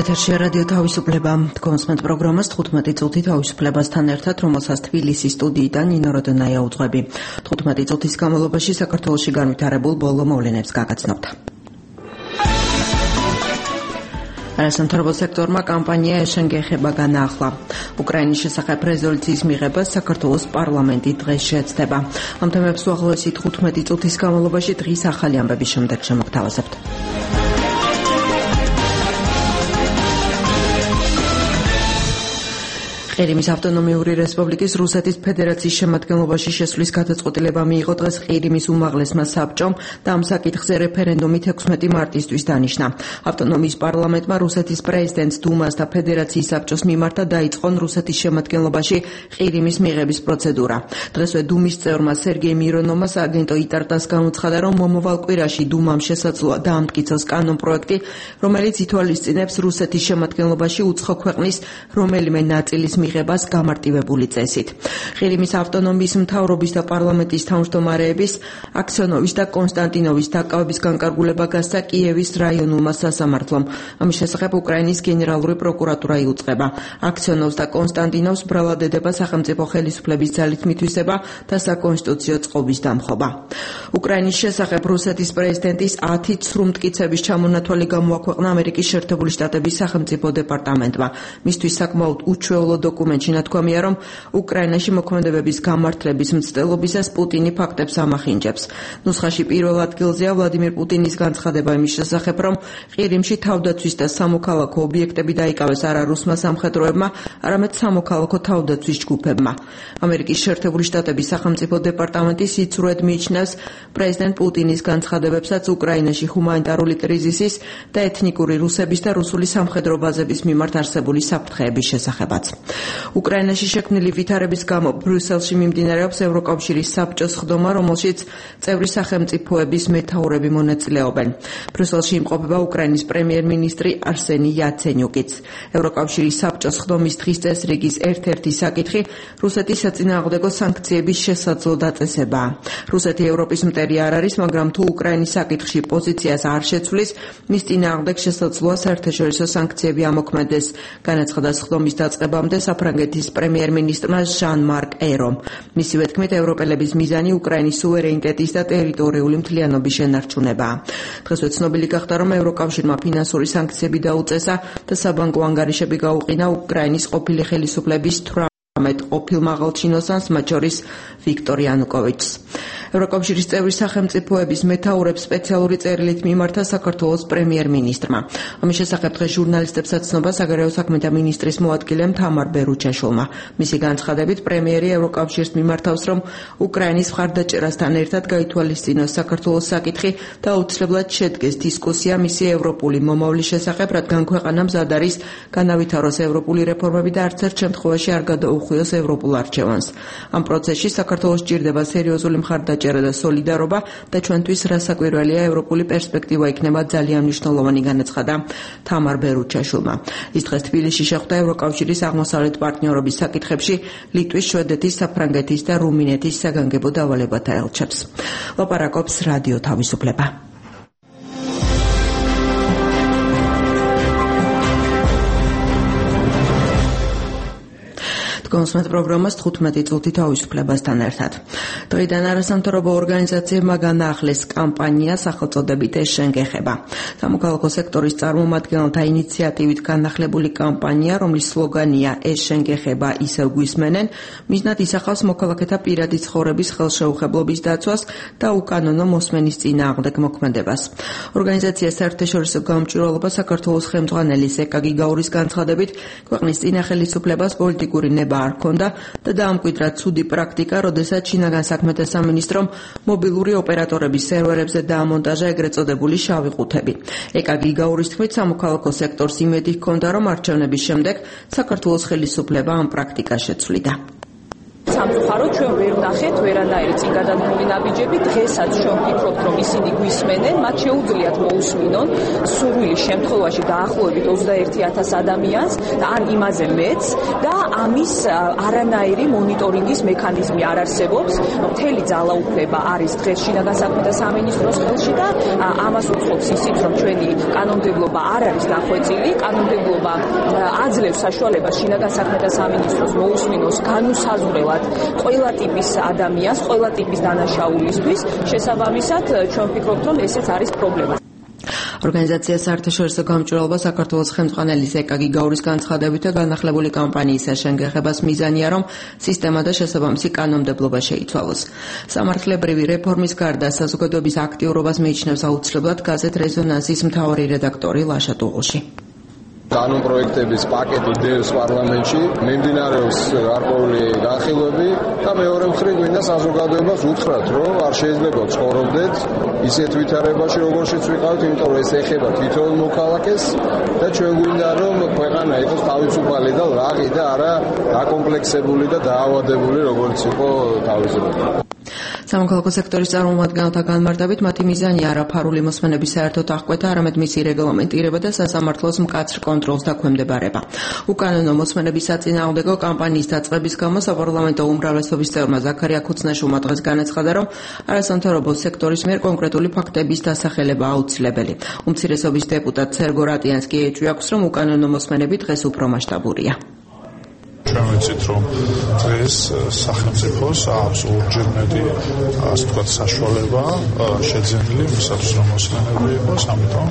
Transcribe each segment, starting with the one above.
ეთერში რადიო თავისუფლება კონსმენტ პროგრამას 15 წუთი თავისუფლებასთან ერთად, რომელსაც თბილისის სტუდიიდან ნინო როდონაია უძღვები. 15 წუთის განმავლობაში საქართველოში განვითარებულ ბოლო მოვლენებს გაგაცნობთ. არასამთავრობო სექტორმა კამპანია ეშენგეხება განაახლა. უკრაინის შესახებ რეზოლუციის მიღება საქართველოს პარლამენტი დღეს შეეცდება. ამ თემებს უახლოესი 15 წუთის განმავლობაში დღის ახალი ამბების შემდეგ შემოგთავაზებთ. ყირიმის ავტონომიური რესპუბლიკის რუსეთის ფედერაციის შემადგენლობაში შესვლის გადაწყვეტილება მიიღო დღეს ყირიმის უმაღლესმა საბჭომ და ამ საკითხზე რეფერენდუმი 16 მარტისთვის დანიშნა. ავტონომიის პარლამენტმა რუსეთის პრეზიდენტს, დუმას და ფედერაციის საბჭოს მიმართა დაიწყონ რუსეთის შემადგენლობაში ყირიმის მიღების პროცედურა. დღესვე დუმის წევრმა სერგეი მირონოვმა სააგენტო იტარტას გამოცხადა, რომ მომავალ კვირაში დუმამ შესაძლოა დაამტკიცოს კანონპროექტი, რომელიც ითვალისწინებს რუსეთის შემადგენლობაში უცხო ქვეყნის რომელიმე ნაწილის მიღებას გამარტივებული წესით. ყირიმის ავტონომიის მთავრობის და პარლამენტის თავმჯდომარეების აქსიონოვის და კონსტანტინოვის დაკავების განკარგულება გასცა კიევის რაიონულმა სასამართლომ. ამის შესახებ უკრაინის გენერალური პროკურატურა იუწყება. აქსიონოვს და კონსტანტინოვს ბრალად ედება სახელმწიფო ხელისუფლების ძალით მითვისება და საკონსტიტუციო წყობის დამხობა. უკრაინის შესახებ რუსეთის პრეზიდენტის 10 ცრუ მტკიცების ჩამონათვალი გამოაქვეყნა ამერიკის შეერთებული შტატების სახელმწიფო დეპარტამენტმა. მისთვის საკმაოდ უჩვეულო დოკუმენტში ნათქვამია, რომ უკრაინაში მოქმედებების გამართლების მცდელობისას პუტინი ფაქტებს ამახინჯებს. ნუსხაში პირველ ადგილზეა ვლადიმირ პუტინის განცხადება იმის შესახებ, რომ ყირიმში თავდაცვის და სამოქალაქო ობიექტები დაიკავეს არა რუსმა სამხედროებმა, არამედ სამოქალაქო თავდაცვის ჯგუფებმა. ამერიკის შეერთებული შტატების სახელმწიფო დეპარტამენტი სიცრუედ მიიჩნევს პრეზიდენტ პუტინის განცხადებებსაც უკრაინაში ჰუმანიტარული კრიზისის და ეთნიკური რუსების და რუსული სამხედრო ბაზების მიმართ არსებული საფრთხეების შესახებაც. უკრაინაში შექმნილი ვითარების გამო ბრიუსელში მიმდინარეობს ევროკავშირის საბჭოს ხდომა, რომელშიც წევრი სახელმწიფოების მეთაურები მონაწილეობენ. ბრიუსელში იმყოფება უკრაინის პრემიერ-მინისტრი არსენი იაცენიუკიც. ევროკავშირის საბჭოს ხდომის დღის წესრიგის ერთ-ერთი საკითხი რუსეთის საწინააღმდეგო სანქციების შესაძლო დაწესებაა. რუსეთი ევროპის მტერი არ არის, მაგრამ თუ უკრაინის საკითხში პოზიციას არ შეცვლის, მის წინააღმდეგ შესაძლოა საერთაშორისო სანქციები ამოქმედეს, განაცხადა ხდომის დაწყებამდე საფრანგეთის პრემიერ-მინისტრმა ჟან-მარკ ერომ. მისივე თქმით, ევროპელების მიზანი უკრაინის სუვერენიტეტის და ტერიტორიული მთლიანობის შენარჩუნებაა. დღესვე ცნობილი გახდა, რომ ევროკავშირმა ფინანსური სანქციები დაუწესა და საბანკო ანგარიშები გაუყინა უკრაინის ყოფილი ხელისუფლების 18 ყოფილ მაღალჩინოსანს, მათ შორის ვიქტორ იანუკოვიჩს. ევროკავშირის წევრი სახელმწიფოების მეთაურებს სპეციალური წერილით მიმართა საქართველოს პრემიერ-მინისტრმა. ამის შესახებ დღეს ჟურნალისტებსაც ცნობა საგარეო საქმეთა მინისტრის მოადგილემ თამარ ბერუჩაშვილმა. მისი განცხადებით, პრემიერი ევროკავშირს მიმართავს, რომ უკრაინის მხარდაჭერასთან ერთად გაითვალისწინოს საქართველოს საკითხი და აუცილებლად შედგეს დისკუსია მისი ევროპული მომავლის შესახებ, რადგან ქვეყანა მზად არის განავითაროს ევროპული რეფორმები და არც ერთ შემთხვევაში არ გადაუხვიოს ევროპულ არჩევანს. ამ პროცესში საქართველოს სჭირდება სერიოზული მხარდაჭერა და სოლიდარობა და ჩვენთვის რასაკვირველია ევროპული პერსპექტივა იქნება ძალიან მნიშვნელოვანი, განაცხადა თამარ ბერუჩაშვილმა. ის დღეს თბილისში შეხვდა ევროკავშირის აღმოსავლეთ პარტნიორობის საკითხებში ლიტვის, შვედეთის, საფრანგეთის და რუმინეთის საგანგებო დავალებათა ელჩებს. ლაპარაკობს რადიო თავისუფლება. კონსმენტ პროგრამას 15 წუთი თავისუფლებასთან ერთად. დღიდან არასამთავრობო ორგანიზაციებმა განაახლეს კამპანია სახელწოდებით ეშენგეხება. სამოქალაქო სექტორის წარმომადგენელთა ინიციატივით განახლებული კამპანია, რომლის სლოგანია ეშენგეხება ისევ გვისმენენ, მიზნად ისახავს მოქალაქეთა პირადი ცხოვრების ხელშეუხებლობის დაცვას და უკანონო მოსმენის წინააღმდეგ მოქმედებას. ორგანიზაციას საერთაშორისო გამჭვირვალობა საქართველოს ხელმძღვანელის ეკაგი გაურის განცხადებით, ქვეყნის წინა ხელისუფლებას პოლიტიკური ნება არ ქონდა და დაამკვიდრა ცუდი პრაქტიკა, როდესაც შინაგან საქმეთა სამინისტრომ მობილური ოპერატორების სერვერებზე დაამონტაჟა ეგრეთ წოდებული შავი ყუთები. ეკაგი გაურის თქმით, სამოქალაქო სექტორს იმედი ჰქონდა, რომ არჩევნების შემდეგ საქართველოს ხელისუფლება ამ პრაქტიკას შეცვლიდა. სამწუხაროდ ჩვენ ვერ ვნახეთ ვერანაირი წინ გადადგმული ნაბიჯები. დღესაც ჩვენ ვფიქრობთ, რომ ისინი გვისმენენ, მათ შეუძლიათ მოусმინონ სურვილის შემთხვევაში დაახლოებით 21,000 ადამიანს და ან იმაზე მეც და ამის არანაირი მონიტორინგის მექანიზმი არ არსებობს. მთელი ძალაუფლება არის დღეს შინაგან საქმეთა სამინისტროს ხელში და ამას უცხობს ისიც, რომ ჩვენი კანონმდებლობა არ არის დახვეწილი, კანონმდებლობა აძლევს საშუალებას შინაგან საქმეთა სამინისტროს მოусმინოს განუსაზღვრელად ყველა ტიპის ადამიანს, ყველა ტიპის დანაშაულისთვის. შესაბამისად, ჩვენ ვფიქრობთ, რომ ესეც არის პრობლემა. ორგანიზაცია საერთაშორისო გამჭვირვალობა საქართველოს ხელმძღვანელის ეკაგი გაურის განცხადებით და განახლებული კამპანიის შენგეხებას მიზანია, რომ სისტემა და შესაბამისი კანონმდებლობა შეიცვალოს. სამართლებრივი რეფორმის გარდა საზოგადოების აქტიურობას მიიჩნევს აუცილებლად გაზეთ რეზონანსის მთავარი რედაქტორი ლაშა ტუღუში. კანონპროექტების პაკეტი დევს პარლამენტში, მიმდინარეობს გარკვეული განხილვები და მეორე მხრივ გვინდა საზოგადოებას უთხრათ, რომ არ შეიძლება ცხოვრობდეთ ისეთ ვითარებაში, როგორშიც ვიყავთ, იმიტომ რომ ეს ეხება თითოეულ მოქალაქეს და ჩვენ გვინდა რომ ქვეყანა იყოს თავისუფალი და ლაღი და არა დაკომპლექსებული და დაავადებული, როგორც იყო თავისუფლება. სამოქალაქო სექტორის წარმომადგენელთა განმარტებით მათი მიზანია არა ფარული მოსმენების საერთოდ აღკვეთა, არამედ მისი რეგლამენტირება და სასამართლოს მკაცრ კონტროლს დაქვემდებარება. უკანონო მოსმენების საწინააღმდეგო კამპანიის დაწყების გამო საპარლამენტო უმრავლესობის წევრმა ზაქარია ქუცნაშვილმა დღეს განაცხადა, რომ არასამთავრობო სექტორის მიერ კონკრეტული ფაქტების დასახელება აუცილებელი. უმცირესობის დეპუტატ სერგო რატიანს კი ეჭვი აქვს, რომ უკანონო მოსმენები დღეს უფრო მასშტაბურია. ჩვენ ვიცით, რომ დღეს სახელმწიფოს აქვს ორჯერ მეტი, ასე ვთქვათ, საშუალება შეძენილი იმისათვის, რომ მოსმენები იყოს,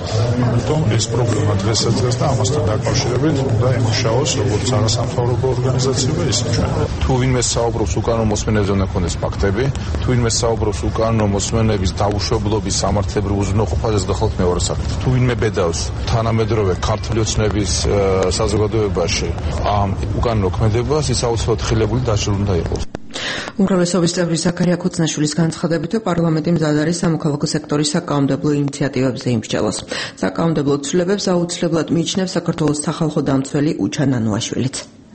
ამიტომ ეს პრობლემა დღესაც და ამასთან დაკავშირებით უნდა იმუშაოს როგორც არასამთავრობო ორგანიზაციები, ისე ჩვენ. თუ ვინმე საუბრობს უკანონო მოსმენებზე უნდა ქონდეს ფაქტები, თუ ვინმე საუბრობს უკანონო მოსმენების დაუშვებლობის სამართლებრივ უზრუნველყოფაზე გახლავთ მეორე საკითხი. თუ ვინმე ბედავს თანამედროვე ქართული ოცნების საზოგადოებაში ამ უკანონო ქმედებას, ის აუცილებლად ხილებული დაშლა უნდა იყოს. უმრავლესობის წევრი ზაქარია ქუცნაშვილის განცხადებით, პარლამენტი მზად არის სამოქალაქო სექტორის საკანონმდებლო ინიციატივებზე იმსჯელოს. საკანონმდებლო ცვლილებებს აუცილებლად მიიჩნევს საქართველოს სახალხო დამცველი უჩან ანუაშვილიც.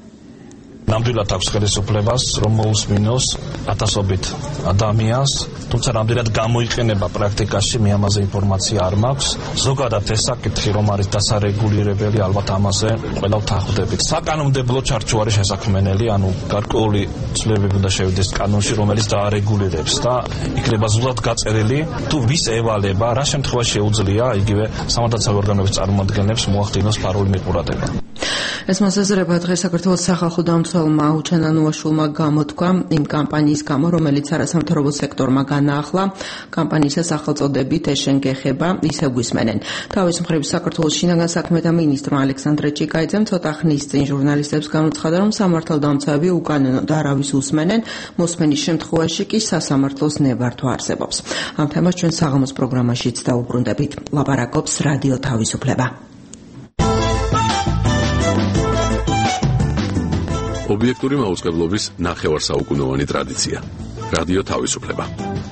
ნამდვილად აქვს ხელისუფლებას, რომ მოусმინოს ათასობით ადამიანს, თუმცა ნამდვილად გამოიყენება პრაქტიკაში, მე ამაზე ინფორმაცია არ მაქვს. ზოგადად ეს საკითხი, რომ არის დასარეგულირებელი, ალბათ ამაზე ყველა ვთანხმდებით. საკანონმდებლო ჩარჩო არის შესაქმნელი, ანუ გარკვეული ცვლილებები უნდა შევიდეს კანონში, რომელიც დაარეგულირებს და იქნება ზუსტად გაწერილი, თუ ვის ევალება, რა შემთხვევაში შეუძლია იგივე სამართალდამცავი ორგანოების წარმომადგენლებს მოახდინოს ფარული მიყურადება. ეს მოსაზრება დღეს საქართველოს სახალხო დამცველმა უჩან ანუაშვილმა გამოთქვა იმ კამპანიის გამო, რომელიც არასამთავრობო სექტორმა განაახლა. კამპანიის სახელწოდებით შენგეხება ისევ გვისმენენ. თავის მხრივ საქართველოს შინაგან საქმეთა მინისტრმა ალექსანდრე ჭიკაიძემ ცოტა ხნის წინ ჟურნალისტებს განუცხადა, რომ სამართალდამცავები უკანონოდ არავის უსმენენ, მოსმენის შემთხვევაში კი სასამართლოს ნებართვა არსებობს. ამ თემას ჩვენ საღამოს პროგრამაშიც დაუბრუნდებით. ლაპარაკობს რადიო თავისუფლება. ობიექტური მაუწყებლობის ნახევარსაუკუნოვანი ტრადიცია. რადიო თავისუფლება.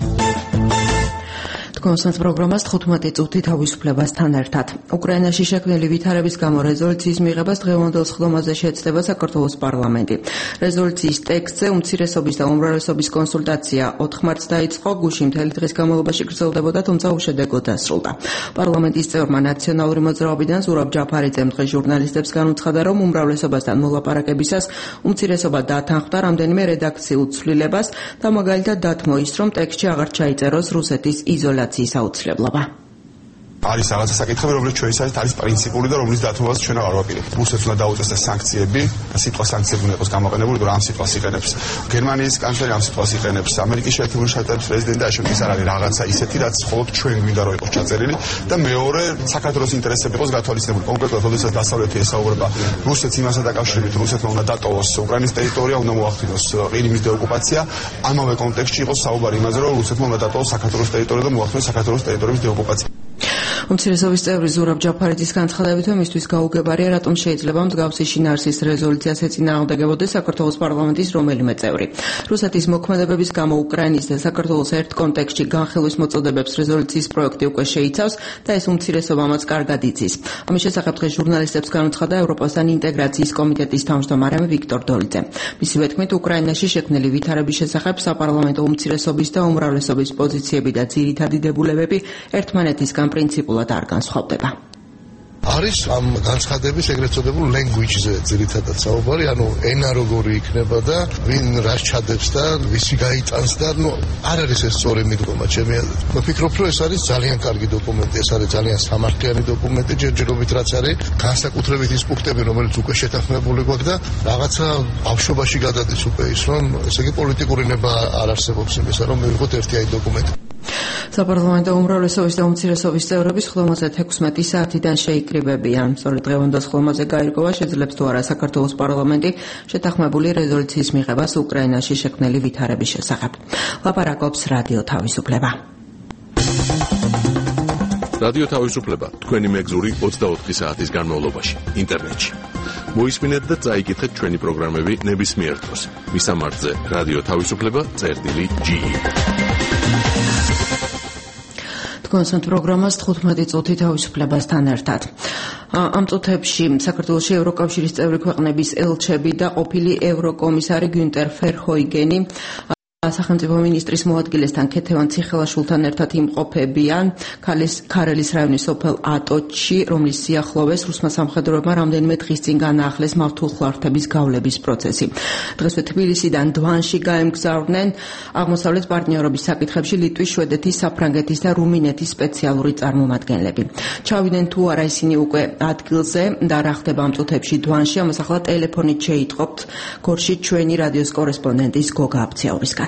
კონსტანტ პროგრამას 15 წუთი თავისუფლებასთან ერთად. უკრაინაში შექმნილი ვითარების გამო რეზოლუციის მიღებას დღევანდელ სხდომაზე შეეცდება საქართველოს პარლამენტი. რეზოლუციის ტექსტზე უმცირესობის და უმრავლესობის კონსულტაცია 4 მარტს დაიწყო, გუშინ მთელი დღის განმავლობაში გრძელდებოდა, თუმცა უშედეგოდ დასრულდა. პარლამენტის წევრმა ნაციონალური მოძრაობიდან ზურაბ ჯაფარიძემ დღეს ჟურნალისტებს განუცხადა, რომ უმრავლესობასთან მოლაპარაკებისას უმცირესობა დათანხმდა რამდენიმე რედაქციულ ცვლილებას და მაგალითად დათმო ის, რომ ტექსტში აღარ ჩაიწეროს რუსეთის იზოლაციის აუცილებლობა. არის რაღაცა საკითხები, რომელიც ჩვენისათვის არის პრინციპული და რომლის დათმობას ჩვენ აღარ ვაპირებთ. რუსეთს უნდა დაუწესდეს სანქციები და სიტყვა სანქციები უნდა იყოს გამოყენებული, რომ ამ სიტყვას იყენებს. გერმანიის კანცლერი ამ სიტყვას იყენებს. ამერიკის შეერთებული შტატების პრეზიდენტი და ეს არის რაღაცა ისეთი, რაც მხოლოდ ჩვენ გვინდა რომ იყოს ჩაწერილი და მეორე საქართველოს ინტერესები იყოს გათვალისწინებული. კონკრეტულად, როდესაც დასავლეთი ესაუბრება რუსეთს იმასთან დაკავშირებით, რუსეთმა უნდა დატოვოს უკრაინის ტერიტორია, უნდა მოახდინოს ყირიმის დეოკუპაცია. ამავე კონტექსტში იყო საუბარი იმაზე, რომ რუსეთმა უნდა დატოვოს საქართველოს ტერიტორია და მოახდინოს საქართველოს ტერიტორიის დეოკუპაცია. უმცირესობის წევრი ზურაბ ჯაფარიძის განცხადებით, მისთვის გაუგებარია, რატომ შეიძლება მსგავსი შინაარსის რეზოლუციას ეწინააღმდეგებოდეს საქართველოს პარლამენტის რომელიმე წევრი. რუსეთის მოქმედებების გამო უკრაინის და საქართველოს ერთ კონტექსტში განხილვის მოწოდებებს რეზოლუციის პროექტი უკვე შეიცავს და ეს უმცირესობა მას კარგად იცის. ამის შესახებ დღეს ჟურნალისტებს განუცხადა ევროპასთან ინტეგრაციის კომიტეტის თავმჯდომარე ვიქტორ დოლიძე. მისივე თქმით, უკრაინაში შექმნილი ვითარების შესახებ საპარლამენტო უმცირესობის და უმრავლესობის პოზიციები და ძირითადი დებულებები ერთმანეთისგან პრინციპულად არ განსხვავდება. არ არის ამ განცხადების ეგრეთ წოდებულ language-ზე ძირითადად საუბარი, ანუ ენა როგორი იქნება და ვინ რას ჩადებს და ვისი გაიტანს და არ არის ეს სწორი მიდგომა ჩემი აზრით. ვფიქრობ, რომ ეს არის ძალიან კარგი დოკუმენტი, ეს არის ძალიან სამართლიანი დოკუმენტი, ჯერჯერობით რაც არის განსაკუთრებით ის პუნქტები, რომელიც უკვე შეთანხმებული გვაქვს და რაღაცა ბავშვობაში გადადის უკვე ის, რომ ესე იგი პოლიტიკური ნება არ არსებობს იმისა, რომ მივიღოთ ერთი აი დოკუმენტი. საპარლამენტო უმრავლესობის და უმცირესობის წევრები სხდომაზე 16 საათიდან შეიკრიბებიან. სწორედ დღევანდელ სხდომაზე გაირკვევა შეძლებს თუ არა საქართველოს პარლამენტი შეთანხმებული რეზოლუციის მიღებას უკრაინაში შექმნილი ვითარების შესახებ. ლაპარაკობს რადიო თავისუფლება. რადიო თავისუფლება თქვენი მეგზური 24 საათის განმავლობაში ინტერნეტში. მოისმინეთ და წაიკითხეთ ჩვენი პროგრამები ნებისმიერ დროს. მისამართზე რადიო თავისუფლება.ge. კონსერტ პროგრამას 15 წუთი თავისუფლებასთან ერთად. ამ წუთებში საქართველოში ევროკავშირის წევრი ქვეყნების ელჩები და ყოფილი ევროკომისარი გიუნტერ ფერჰოიგენი სახელმწიფო მინისტრის მოადგილესთან ქეთევან ციხელაშვილთან ერთად იმყოფებიან ქარელის რაიონის სოფელ ატოჩში, რომლის სიახლოვეს რუსმა სამხედროებმა რამდენიმე დღის წინ განაახლეს მავთულხლართების გავლების პროცესი. დღესვე თბილისიდან დვანში გაემგზავრნენ აღმოსავლეთ პარტნიორობის საკითხებში ლიტვის, შვედეთის, საფრანგეთის და რუმინეთის სპეციალური წარმომადგენლები. ჩავიდნენ თუ არა ისინი უკვე ადგილზე და რა ხდება ამ წუთებში დვანში, ამას ახლა ტელეფონით შეიტყობთ გორში ჩვენი რადიოს კორესპონდენტის გოგა აბციაურისგან.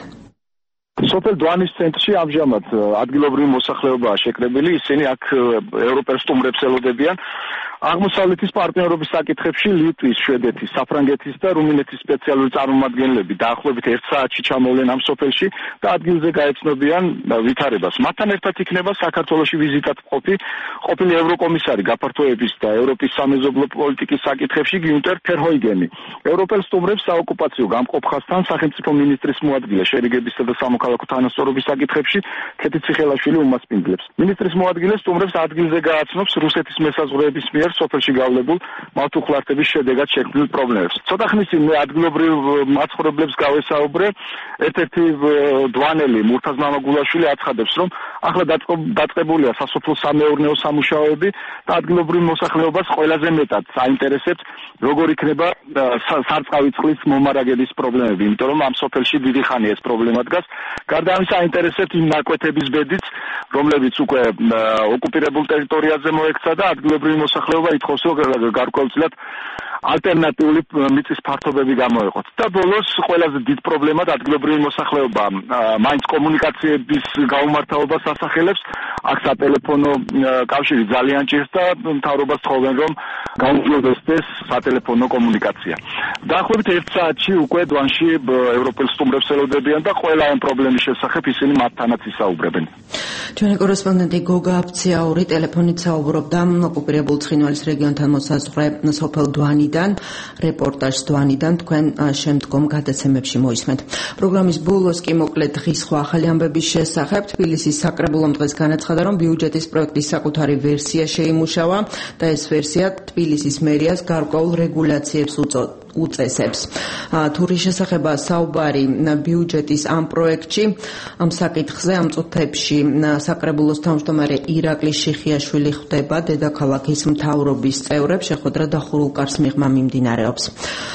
სოფელ დვანის ცენტრში ამჟამად ადგილობრივი მოსახლეობაა შეკრებილი, ისინი აქ ევროპელ სტუმრებს ელოდებიან. აღმოსავლეთის პარტნიორობის საკითხებში ლიტვის, შვედეთის, საფრანგეთის და რუმინეთის სპეციალური წარმომადგენლები დაახლოებით 1 საათში ჩამოვლენ ამ სოფელში და ადგილზე გაეცნობიან ვითარებას. მათთან ერთად იქნება საქართველოში ვიზიტად ყოფილი ევროკომისარი გაფართოების და ევროპის სამეზობლო პოლიტიკის საკითხებში გიუნტერ ფერჰოიგენი. ევროპელ სტუმრებს საოკუპაციო გამყოფხასთან სახელმწიფო მინისტრის მოადგილე შერიგებისა და სამოქალაქო თანასწორობის საკითხებში ქეთი ციხელაშვილი უმასპინძლებს. მინისტრის მოადგილე სტუმრებს ადგილზე გააცნობს რუსეთის მესაზღვრეების მიერ სოფელში გავლებულ მავთულხლართების შედეგად შექმნილ პრობლემებს. ცოტა ხნის წინ მე ადგილობრივ მაცხოვრებლებს გავესაუბრე. ერთ-ერთი დვანელი მურთაზ მამაგულაშვილი აცხადებს, რომ ახლა დაწყებულია სასოფლო სამეურნეო სამუშაოები და ადგილობრივ მოსახლეობას ყველაზე მეტად საინტერესებს როგორ იქნება სარწყავი წყლის მომარაგების პრობლემები, იმიტომ რომ ამ სოფელში დიდი ხანია ეს პრობლემა დგას. გარდა ამისა აინტერესებთ იმ ნაკვეთების ბედიც, რომლებიც უკვე ოკუპირებულ ტერიტორიაზე მოექცა და ადგილობრივი მოსახლეობა ითხოვს, რომ გარკვეულწილად ალტერნატიული მიწის ფართობები გამოეყოთ. და ბოლოს ყველაზე დიდ პრობლემად ადგილობრივი მოსახლეობა მაინც კომუნიკაციების გაუმართავობას ასახელებს. აქ სატელეფონო კავშირი ძალიან ჭირს და მთავრობას თხოვენ, რომ გაუმჯობესდეს სატელეფონო კომუნიკაცია. დაახლოებით 1 საათში უკვე დვანში ევროპელ სტუმრებს ელოდებიან და ყველა ამ პრობლემის შესახებ ისინი მათთანაც ისაუბრებენ. ჩვენი კორესპონდენტი გოგა აბციაური ტელეფონით საუბრობდა ოკუპირებულ ცხინვალის რეგიონთან მოსაზღვრე სოფელ დვანიდან, რეპორტაჟს დვანიდან თქვენ შემდგომ გადაცემებში მოისმენთ. პროგრამის ბოლოს კი მოკლედ დღის სხვა ახალი ამბების შესახებ თბილისის საკრებულომ დღეს განაცხადა, რომ ბიუჯეტის პროექტის საკუთარი ვერსია შეიმუშავა და ეს ვერსია თბილისის მერიას გარკვეულ რეგულაციებს უწესებს. თურის შესახება საუბარი ბიუჯეტის ამ პროექტში, ამ საკითხზე ამ წუთებში საკრებულოს თავმჯდომარე ირაკლი შიხიაშვილი ხვდება დედაქალაქის მთავრობის წევრებს, შეხვედრა დახურულკარს მიღმა მიმდინარეობს.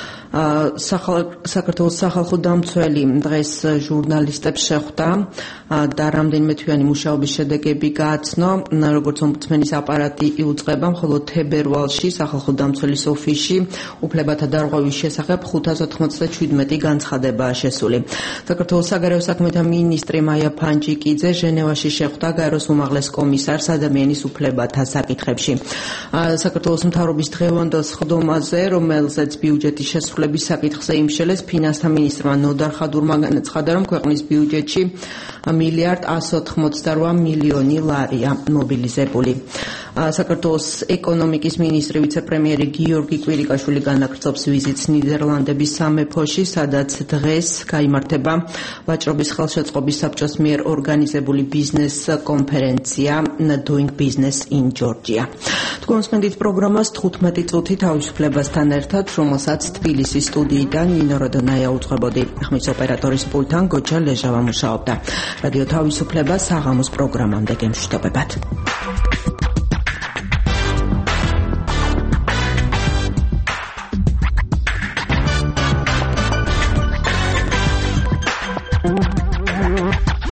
საქართველოს სახალხო დამცველი დღეს ჟურნალისტებს შეხვდა და რამდენიმე თვიანი მუშაობის შედეგები გააცნო, როგორც ომბუდსმენის აპარატი იუწყება, მხოლოდ თებერვალში სახალხო დამცველის ოფისში უფლებათა დარღვევის შესახებ 597 განცხადებაა შესული. საქართველოს საგარეო საქმეთა მინისტრი მაია ფანჯიკიძე ჟენევაში შეხვდა გაეროს უმაღლეს კომისარს ადამიანის უფლებათა საკითხებში. საქართველოს მთავრობის დღევანდელ სხდომაზე, რომელზეც ბიუჯეტის შესრულების საკითხზე იმშელეს, ფინანსთა მინისტრმა ნოდარ ხადურმა განაცხადა, რომ ქვეყნის ბიუჯეტში 1,188 მილიონი ლარია მობილიზებული. საქართველოს ეკონომიკის მინისტრი ვიცე-პრემიერი გიორგი კვირიკაშვილი განაგრძობს ვიზიტს ნიდერლანდების სამეფოში, სადაც დღეს გაიმართება ვაჭრობის ხელშეწყობის საბჭოს მიერ ორგანიზებული ბიზნეს კონფერენცია Doing Business in Georgia. თქვენ მსმენთ პროგრამას 15 წუთი თავისუფლებასთან ერთად, რომელსაც თბილისის სტუდიიდან ნინო როდონაია უძღვებოდი. ხმის ოპერატორის პულტთან გოჩა ლეჟავა მუშაობდა. რადიო თავისუფლება საღამოს პროგრამამდე გემშვიდობებად.